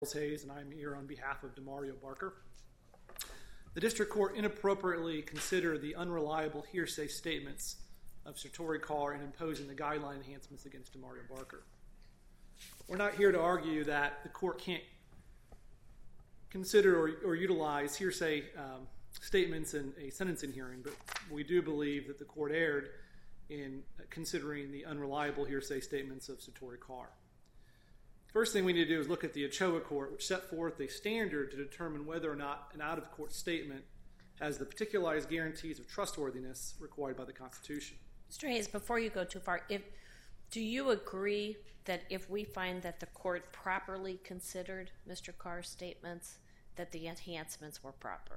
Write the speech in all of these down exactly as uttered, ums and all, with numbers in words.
Hayes, and I'm here on behalf of Demario Barker. The district court inappropriately considered the unreliable hearsay statements of Satori Carr in imposing the guideline enhancements against Demario Barker. We're not here to argue that the court can't consider or, or utilize hearsay um, statements in a sentencing hearing, but we do believe that the court erred in considering the unreliable hearsay statements of Satori Carr. First thing we need to do is look at the Ochoa Court, which set forth a standard to determine whether or not an out-of-court statement has the particularized guarantees of trustworthiness required by the Constitution. Mister Hayes, before you go too far, if, do you agree that if we find that the court properly considered Mister Carr's statements, that the enhancements were proper?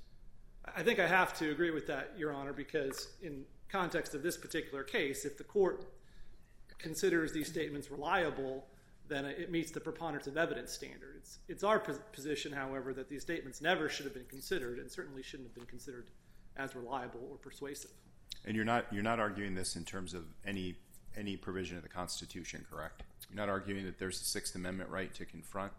I think I have to agree with that, Your Honor, because in context of this particular case, if the court considers these statements reliable, then it meets the preponderance of evidence standard. It's, it's our position, however, that these statements never should have been considered and certainly shouldn't have been considered as reliable or persuasive. And you're not you're not arguing this in terms of any any provision of the Constitution, correct? You're not arguing that there's a Sixth Amendment right to confront?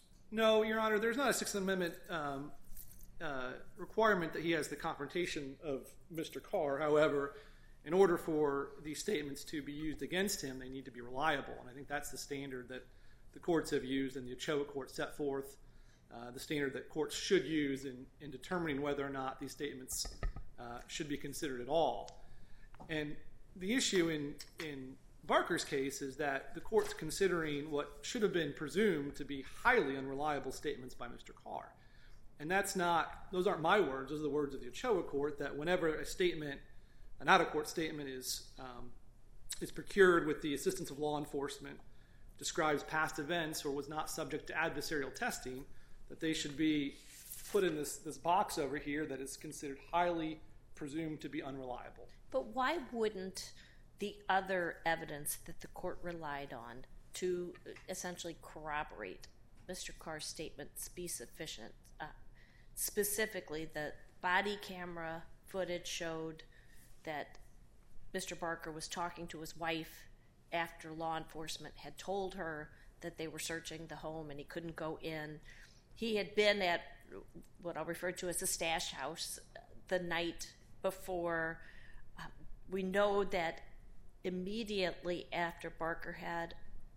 No, Your Honor, there's not a Sixth Amendment um, uh, requirement that he has the confrontation of Mister Carr. However, in order for these statements to be used against him, they need to be reliable. And I think that's the standard that the courts have used and the Ochoa Court set forth, uh, the standard that courts should use in, in determining whether or not these statements uh, should be considered at all. And the issue in, in Barker's case is that the court's considering what should have been presumed to be highly unreliable statements by Mister Carr. And that's not, those aren't my words, those are the words of the Ochoa Court, that whenever a statement An out-of-court statement is, um, is procured with the assistance of law enforcement, describes past events, or was not subject to adversarial testing, that they should be put in this, this box over here that is considered highly presumed to be unreliable. But why wouldn't the other evidence that the court relied on to essentially corroborate Mister Carr's statements be sufficient? Uh, specifically, the body camera footage showed that Mister Barker was talking to his wife after law enforcement had told her that they were searching the home and he couldn't go in. He had been at what I'll refer to as the stash house the night before. Uh, we know that immediately after Barker had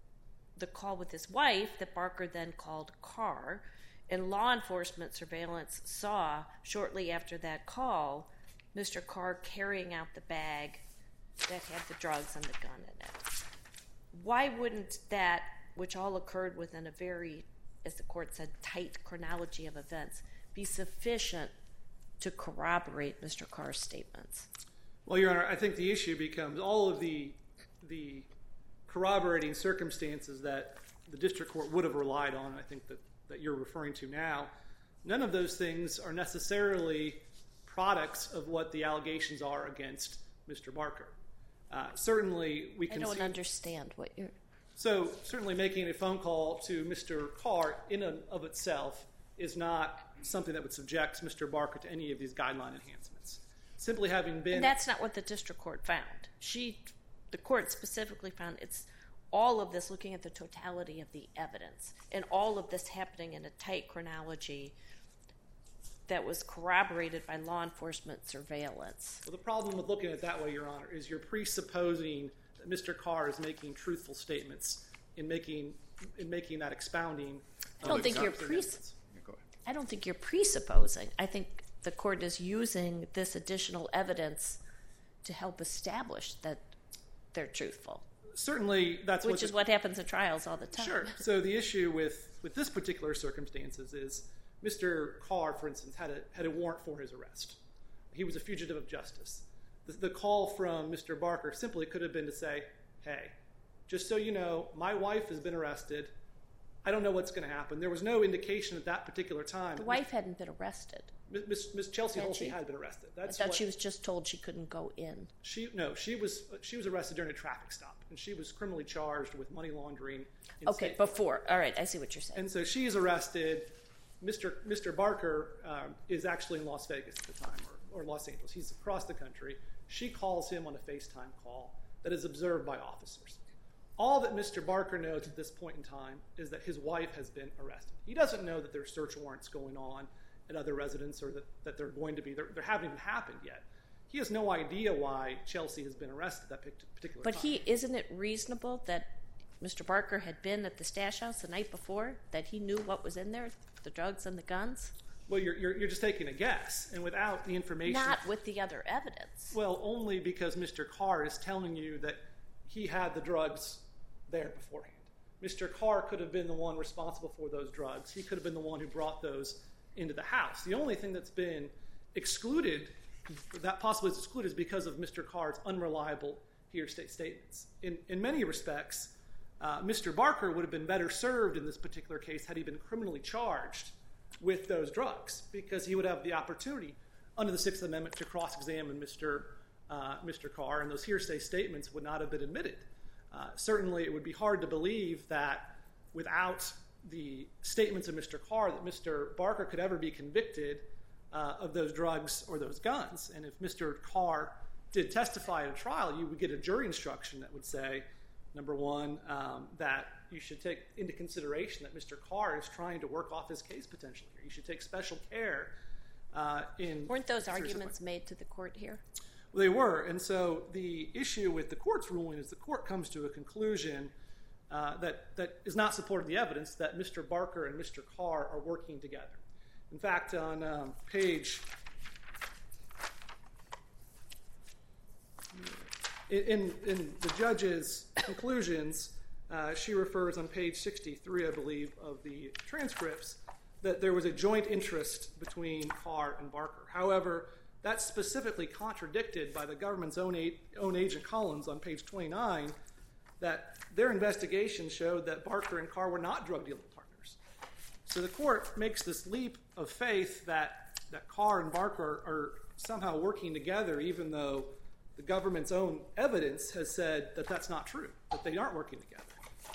the call with his wife, that Barker then called Carr, and law enforcement surveillance saw shortly after that call Mister Carr carrying out the bag that had the drugs and the gun in it. Why wouldn't that, which all occurred within a very, as the court said, tight chronology of events, be sufficient to corroborate Mister Carr's statements? Well, Your Honor, I think the issue becomes all of the, the corroborating circumstances that the district court would have relied on, I think that, that you're referring to now, none of those things are necessarily products of what the allegations are against Mister Barker. Uh, certainly, we can. I don't see, understand what you're. So, certainly, making a phone call to Mister Carr in and of itself is not something that would subject Mister Barker to any of these guideline enhancements. Simply having been. And that's not what the district court found. She, the court specifically found it's all of this looking at the totality of the evidence and all of this happening in a tight chronology that was corroborated by law enforcement surveillance. Well, the problem with looking at it that way, Your Honor, is you're presupposing that Mister Carr is making truthful statements in making in making that expounding. I don't think you're pres- I don't think you're presupposing. I think the court is using this additional evidence to help establish that they're truthful. Certainly, that's which what is the, what happens in trials all the time. Sure. So the issue with with this particular circumstances is Mister Carr, for instance, had a had a warrant for his arrest. He was a fugitive of justice. The, the call from Mister Barker simply could have been to say, hey, just so you know, my wife has been arrested. I don't know what's going to happen. There was no indication at that particular time. The wife hadn't been arrested. Miss Miss Chelsea Had Holsey she? had been arrested. That's I thought what, she was just told she couldn't go in. She no, she was she was arrested during a traffic stop, and she was criminally charged with money laundering. in Okay, state- before. All right, I see what you're saying. And so she's arrested. Mister Mister Barker um, is actually in Las Vegas at the time, or, or Los Angeles. He's across the country. She calls him on a FaceTime call that is observed by officers. All that Mister Barker knows at this point in time is that his wife has been arrested. He doesn't know that there's search warrants going on at other residents or that, that they're going to be. They're, they haven't even happened yet. He has no idea why Chelsea has been arrested at that particular but time. But he isn't it reasonable that Mister Barker had been at the stash house the night before, that he knew what was in there, the drugs and the guns? Well, you're, you're, you're just taking a guess, and without the information... Not with the other evidence. Well, only because Mister Carr is telling you that he had the drugs there beforehand. Mister Carr could have been the one responsible for those drugs. He could have been the one who brought those into the house. The only thing that's been excluded, that possibly is excluded, is because of Mister Carr's unreliable hearsay statements. In, in many respects, uh, Mister Barker would have been better served in this particular case had he been criminally charged with those drugs, because he would have the opportunity under the Sixth Amendment to cross-examine Mister Uh, Mister Carr, and those hearsay statements would not have been admitted. Uh, certainly, it would be hard to believe that without the statements of Mister Carr that Mister Barker could ever be convicted uh, of those drugs or those guns. And if Mister Carr did testify at a trial, you would get a jury instruction that would say, number one, um, that you should take into consideration that Mister Carr is trying to work off his case potentially here. You should take special care uh, in... Weren't those arguments made to the court here? Well, they were, and so the issue with the court's ruling is the court comes to a conclusion uh, that, that is not supported in the evidence that Mister Barker and Mister Carr are working together. In fact, on um, page... In, in the judge's conclusions, uh, she refers on page sixty-three, I believe, of the transcripts, that there was a joint interest between Carr and Barker. However, that's specifically contradicted by the government's own, a- own agent Collins on page twenty-nine, that their investigation showed that Barker and Carr were not drug dealing partners. So the court makes this leap of faith that, that Carr and Barker are somehow working together, even though the government's own evidence has said that that's not true, that they aren't working together.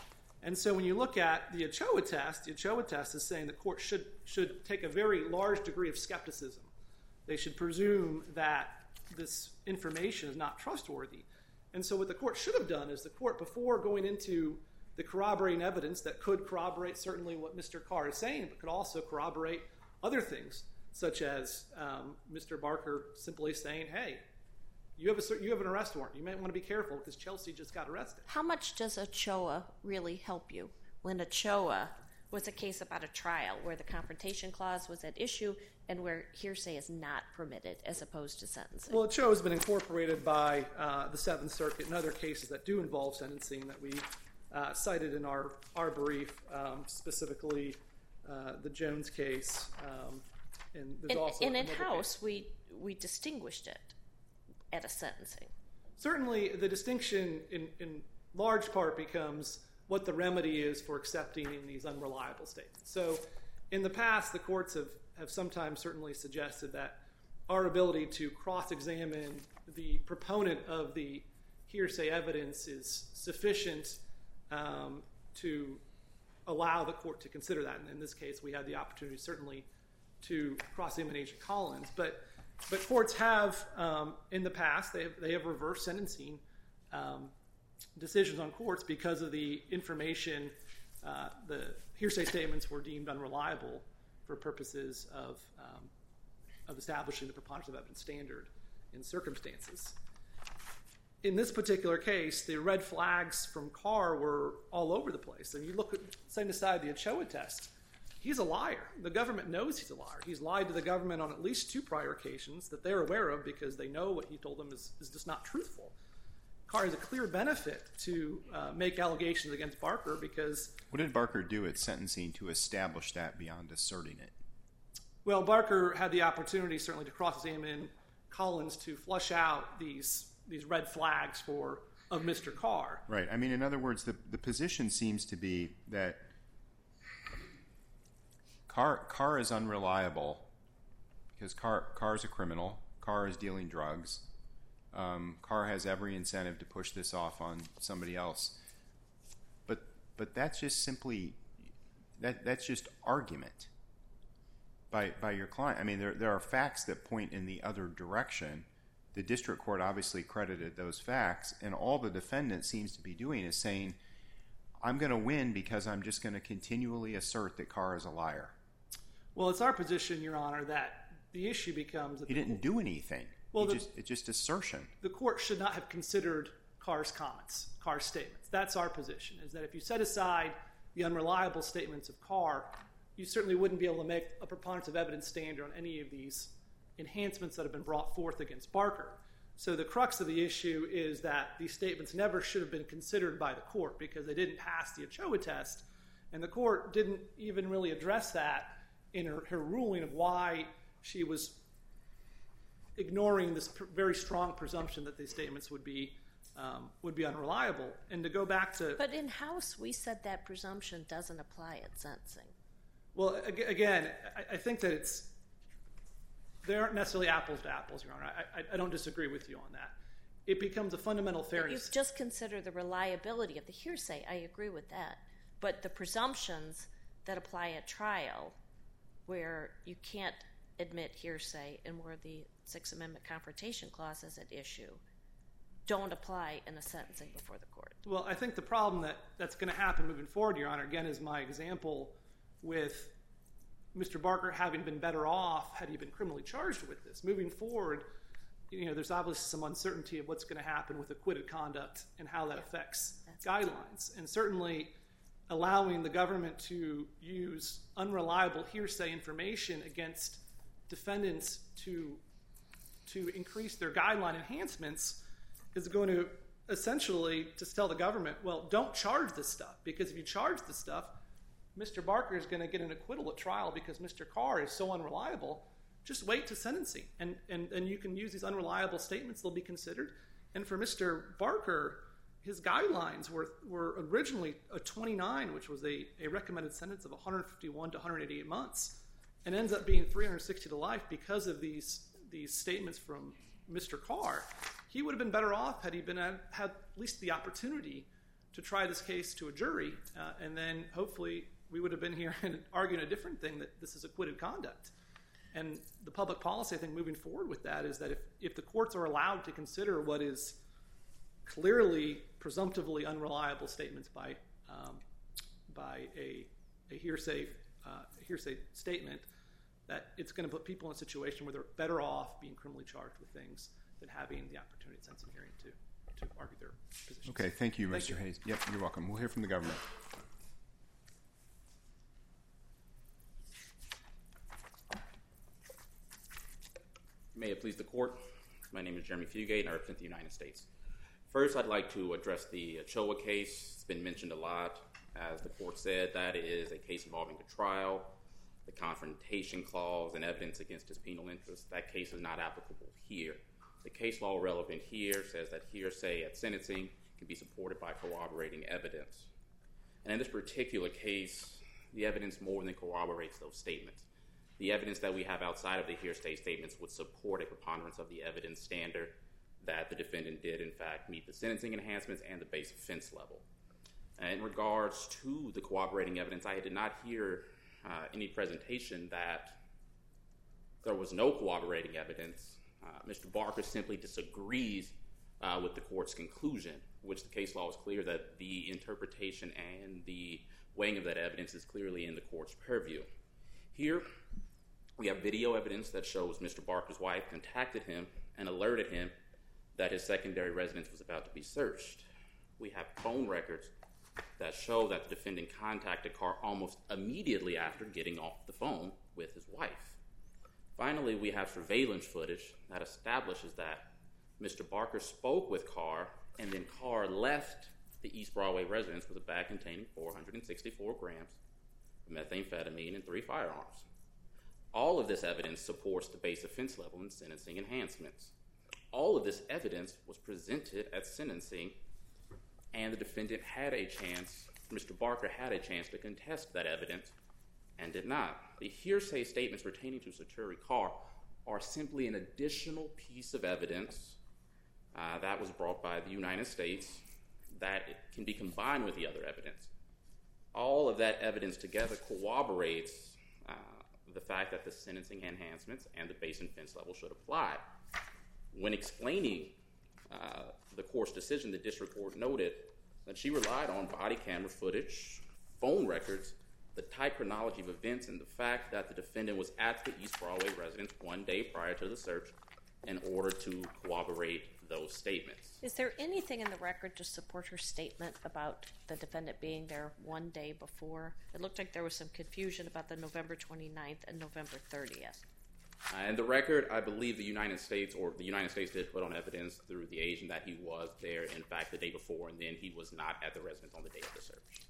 And so when you look at the Ochoa test, the Ochoa test is saying the court should, should take a very large degree of skepticism. They should presume that this information is not trustworthy. And so what the court should have done is the court, before going into the corroborating evidence that could corroborate certainly what Mister Carr is saying, but could also corroborate other things, such as um, Mister Barker simply saying, hey, you have, a, you have an arrest warrant. You might want to be careful because Chelsea just got arrested. How much does Ochoa really help you when Ochoa was a case about a trial where the confrontation clause was at issue and where hearsay is not permitted as opposed to sentencing? Well, Ochoa has been incorporated by uh, the Seventh Circuit and other cases that do involve sentencing that we uh, cited in our, our brief, um, specifically uh, the Jones case. Um, and there's and, also and in-house, we, we distinguished it at a sentencing. Certainly, the distinction in, in large part becomes what the remedy is for accepting these unreliable statements. So in the past, the courts have, have sometimes certainly suggested that our ability to cross-examine the proponent of the hearsay evidence is sufficient um, to allow the court to consider that. And in this case, we had the opportunity certainly to cross-examine Agent Collins. But But courts have, um, in the past, they have, they have reversed sentencing um, decisions on courts because of the information, uh, the hearsay statements were deemed unreliable for purposes of, um, of establishing the preponderance of evidence standard in circumstances. In this particular case, the red flags from Carr were all over the place. And you look at, setting aside the Ochoa test, he's a liar. The government knows he's a liar. He's lied to the government on at least two prior occasions that they're aware of because they know what he told them is, is just not truthful. Carr has a clear benefit to uh, make allegations against Barker because... What did Barker do at sentencing to establish that beyond asserting it? Well, Barker had the opportunity certainly to cross-examine Collins to flush out these these red flags for of Mister Carr. Right. I mean, in other words, the, the position seems to be that Carr, Carr is unreliable because Carr, Carr is a criminal. Carr is dealing drugs. Um, Carr has every incentive to push this off on somebody else. But but that's just simply that that's just argument by by your client. I mean, there there are facts that point in the other direction. The district court obviously credited those facts, and all the defendant seems to be doing is saying, I'm going to win because I'm just going to continually assert that Carr is a liar. Well, it's our position, Your Honor, that the issue becomes that he didn't do anything. Well, he the, just, it's just assertion. The court should not have considered Carr's comments, Carr's statements. That's our position, is that if you set aside the unreliable statements of Carr, you certainly wouldn't be able to make a preponderance of evidence standard on any of these enhancements that have been brought forth against Barker. So the crux of the issue is that these statements never should have been considered by the court because they didn't pass the Ochoa test, and the court didn't even really address that in her, her ruling of why she was ignoring this pr- very strong presumption that these statements would be um, would be unreliable. And to go back to... But in House, we said that presumption doesn't apply at sentencing. Well, again, I, I think that it's... They aren't necessarily apples to apples, Your Honor. I, I, I don't disagree with you on that. It becomes a fundamental fairness. You just consider the reliability of the hearsay. I agree with that. But the presumptions that apply at trial, where you can't admit hearsay and where the Sixth Amendment Confrontation Clause is at issue, don't apply in a sentencing before the court. Well, I think the problem that, that's going to happen moving forward, Your Honor, again, is my example with Mister Barker having been better off had he been criminally charged with this. Moving forward, you know, there's obviously some uncertainty of what's going to happen with acquitted conduct and how that affects That's guidelines. And certainly allowing the government to use unreliable hearsay information against defendants to, to increase their guideline enhancements is going to essentially just tell the government, well, don't charge this stuff, because if you charge this stuff, Mister Barker is going to get an acquittal at trial because Mister Carr is so unreliable. Just wait to sentencing, and, and, and you can use these unreliable statements. They'll be considered. And for Mister Barker, his guidelines were, were originally a twenty-nine, which was a, a recommended sentence of one hundred fifty-one to one hundred eighty-eight months, and ends up being three hundred sixty to life because of these, these statements from Mister Carr. He would have been better off had he been at, had at least the opportunity to try this case to a jury, uh, and then hopefully we would have been here and arguing a different thing, that this is acquitted conduct. And the public policy, I think, moving forward with that is that if, if the courts are allowed to consider what is clearly, presumptively unreliable statements by um, by a, a hearsay uh, a hearsay statement, that it's going to put people in a situation where they're better off being criminally charged with things than having the opportunity at sentencing hearing to, to argue their positions. Okay, thank you, Thank Mister you. Hayes. Yep, you're welcome. We'll hear from the government. May it please the court. My name is Jeremy Fugate, and I represent the United States. First, I'd like to address the Ochoa case. It's been mentioned a lot. As the court said, that is a case involving a trial, the confrontation clause, and evidence against his penal interest. That case is not applicable here. The case law relevant here says that hearsay at sentencing can be supported by corroborating evidence. And in this particular case, the evidence more than corroborates those statements. The evidence that we have outside of the hearsay statements would support a preponderance of the evidence standard that the defendant did, in fact, meet the sentencing enhancements and the base offense level. And in regards to the corroborating evidence, I did not hear uh, any presentation that there was no corroborating evidence. Uh, Mister Barker simply disagrees uh, with the court's conclusion, which the case law is clear that the interpretation and the weighing of that evidence is clearly in the court's purview. Here, we have video evidence that shows Mister Barker's wife contacted him and alerted him that his secondary residence was about to be searched. We have phone records that show that the defendant contacted Carr almost immediately after getting off the phone with his wife. Finally, we have surveillance footage that establishes that Mister Barker spoke with Carr, and then Carr left the East Broadway residence with a bag containing four hundred sixty-four grams of methamphetamine and three firearms. All of this evidence supports the base offense level and sentencing enhancements. All of this evidence was presented at sentencing, and the defendant had a chance, Mister Barker had a chance to contest that evidence and did not. The hearsay statements pertaining to Saturi Carr are simply an additional piece of evidence uh, that was brought by the United States that it can be combined with the other evidence. All of that evidence together corroborates uh, the fact that the sentencing enhancements and the base offense level should apply. When explaining uh, the court's decision, the district court noted that she relied on body camera footage, phone records, the tight chronology of events, and the fact that the defendant was at the East Broadway residence one day prior to the search in order to corroborate those statements. Is there anything in the record to support her statement about the defendant being there one day before? It looked like there was some confusion about the November twenty-ninth and November thirtieth. Uh, in the record, I believe the United States, or the United States did put on evidence through the agent that he was there, in fact, the day before, and then he was not at the residence on the day of the search.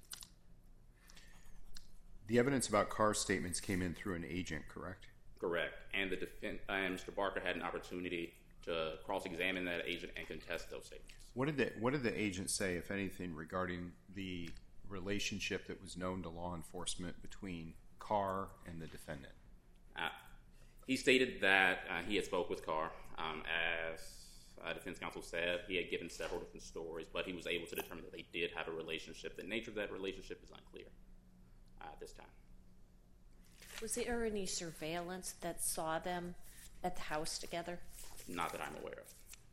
The evidence about Carr's statements came in through an agent, correct? Correct. And the defense, and Mister Barker had an opportunity to cross-examine that agent and contest those statements. What did the What did the agent say, if anything, regarding the relationship that was known to law enforcement between Carr and the defendant? Uh, he stated that uh, he had spoke with Carr. Um, as uh, defense counsel said, he had given several different stories, but he was able to determine that they did have a relationship. The nature of that relationship is unclear uh, at this time. Was there any surveillance that saw them at the house together? Not that I'm aware of.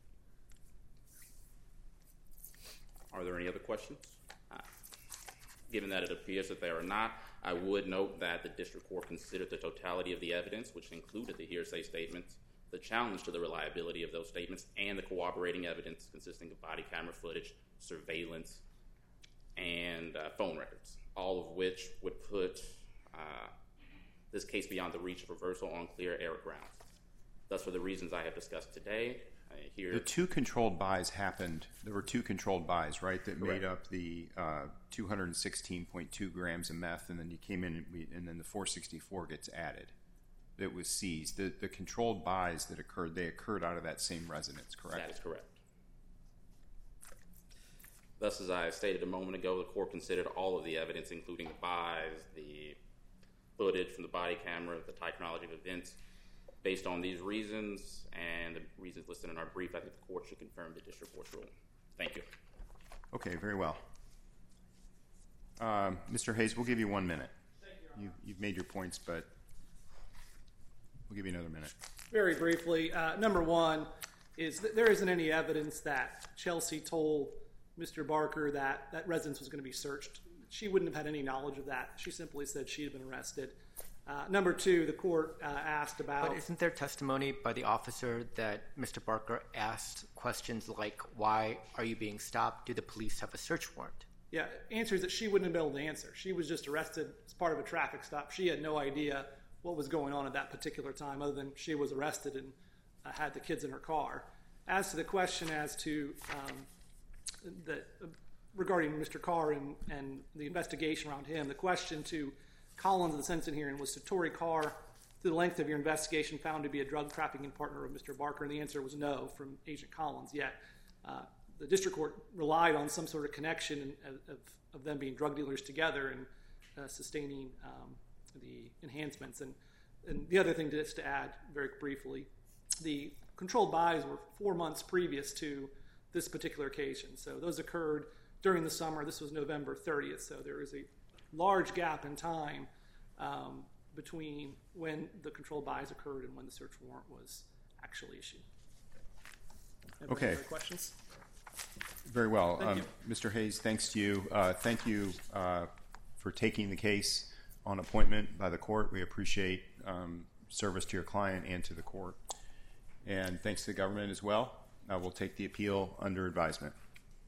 Are there any other questions? Uh, given that it appears that there are not, I would note that the district court considered the totality of the evidence, which included the hearsay statements, the challenge to the reliability of those statements, and the corroborating evidence consisting of body camera footage, surveillance, and uh, phone records, all of which would put uh, this case beyond the reach of reversal on clear error grounds. Thus, for the reasons I have discussed today, I hear... The two controlled buys happened. There were two controlled buys, right, that Correct. made up the uh, two hundred sixteen point two grams of meth, and then you came in and, we, and then the four sixty-four gets added. It was seized. The, the controlled buys that occurred, they occurred out of that same residence, correct? That is correct. Thus, as I stated a moment ago, the court considered all of the evidence, including the buys, the footage from the body camera, the tight chronology of events. Based on these reasons and the reasons listed in our brief, I think the court should confirm the district court's ruling. Thank you. Okay, very well. Um, Mister Hayes, we'll give you one minute. Thank you, Your Honor. You, you've made your points, but we'll give you another minute. Very briefly, uh, number one is that there isn't any evidence that Chelsea told Mister Barker that that residence was going to be searched. She wouldn't have had any knowledge of that. She simply said she had been arrested. Uh, number two, the court uh, asked about... But isn't there testimony by the officer that Mister Barker asked questions like, why are you being stopped? Do the police have a search warrant? Yeah, answer is that she wouldn't have been able to answer. She was just arrested as part of a traffic stop. She had no idea what was going on at that particular time other than she was arrested and uh, had the kids in her car. As to the question as to um, the, uh, regarding Mister Carr and, and the investigation around him, the question to Collins in the sentencing hearing was, Satori Carr, through the length of your investigation, found to be a drug trafficking partner of Mister Barker? And the answer was no from Agent Collins. Yet uh, the district court relied on some sort of connection of, of, of them being drug dealers together and uh, sustaining um, the enhancements. And, and the other thing just to add very briefly, the controlled buys were four months previous to this particular occasion. So those occurred during the summer. This was November thirtieth. So there is a large gap in time um, between when the controlled buys occurred and when the search warrant was actually issued. Okay. Other questions? Very well. Thank Um, you. Mister Hayes, thanks to you. Uh, thank you uh, for taking the case on appointment by the court. We appreciate um, service to your client and to the court. And thanks to the government as well. Uh, we'll take the appeal under advisement.